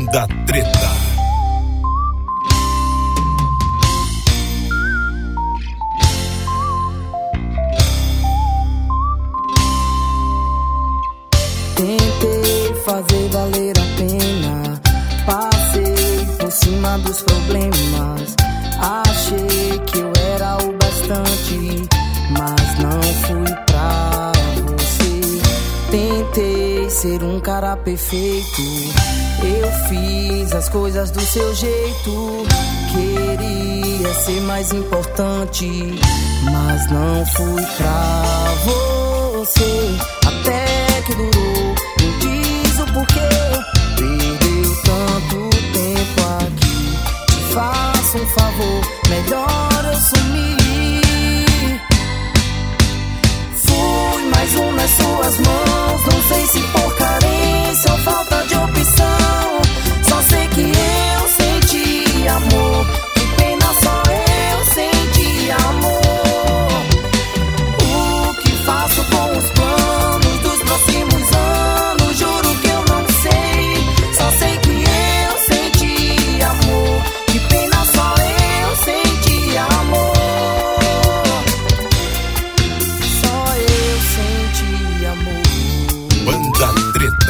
Banda Treta. Tentei fazer valer a pena, passei por cima dos problemas. Achei que eu era o bastante, mas não fui pra você. Tentei ser um cara perfeito, eu fiz as coisas do seu jeito. Queria ser mais importante, mas não fui pra você. Até que durou, me diz o porquê. Perdeu tanto tempo aqui, te faço um favor, melhor eu sumir. Fui mais um nas suas mãos, não sei se por carência ou falta de opção. Só sei que eu senti amor, que pena só eu senti amor. O que faço com os planos dos próximos anos, juro que eu não sei. Só sei que eu senti amor, que pena só eu senti amor. Só eu senti amor. Banda Treta.